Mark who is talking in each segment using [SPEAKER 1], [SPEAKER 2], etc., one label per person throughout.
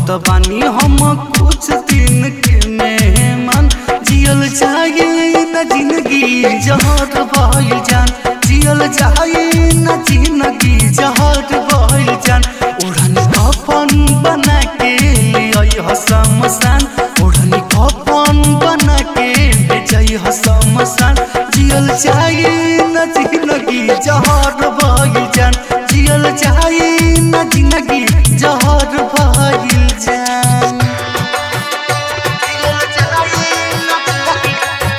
[SPEAKER 1] कहत बानी हम कुछ दिन के मेहमान जियल चाहिए न जिंदगी जहर भइल जान जियल चाहिए न जिंदगी जहर भइल जान ओढ़नी कफन बना के ले शमशान ओढ़नी कफन बना के भेजई शमशान जियल चाहिए न जिंदगी जहर भइल जान जियल चाहिए न जिंदगी जहर भइल जान जियल चाहिए न जिंदगी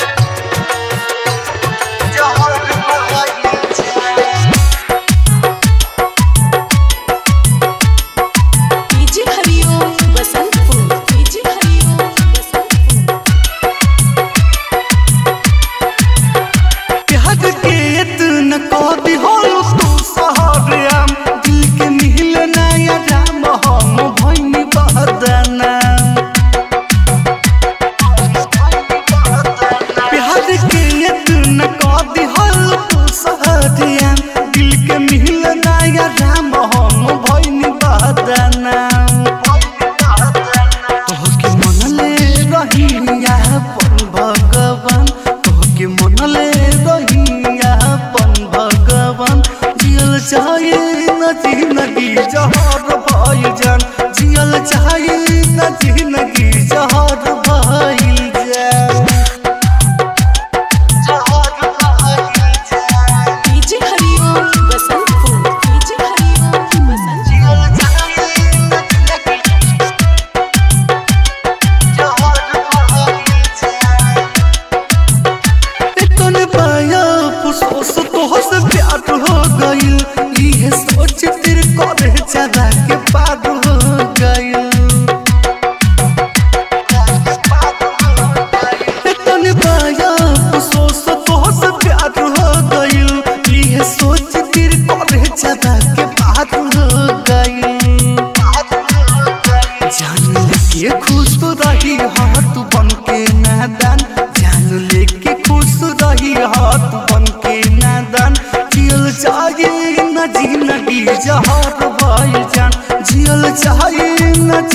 [SPEAKER 1] जहर भइल जान।
[SPEAKER 2] डीजे हरिओम बसंतपुर डीजे हरिओम बसंतपुर
[SPEAKER 1] प्यार के इतना कभी होल तू सहरिया दिल के मिल नया राम हम भइनी बदना प्यार के इतना कभी होल तू सहरिया दिल के मिल नया राम हम भइनी बदना तोहके मनले रहिया अपन भगवान तोहके मनले रहिया अपन भगवान जियल चाहिए न जिंदगी जहर भइल जान जियल चाहिए न जिंदगी जहर भइल जान जहर भइल जान
[SPEAKER 2] डीजे हरिओम बसंतपुर डीजे हरिओम बसंतपुर
[SPEAKER 1] जियल चाहिए न जिंदगी जहर भइल जान तूने पाया फुसफुस तोहर से प्यार हो गइल इहे सोच तेरे करे चला के पार हो गइल तूने पाया फुसफुस तोहर से प्यार हो गइल इहे सोच तेरे करे चला के पार हो गइल जान लेके खुश रही हाथ बन के नादान जान लेके खुश रही हाथ बन के नादान जियल चाहिए न जिंदगी जहर भइल जान जियल चाहिए न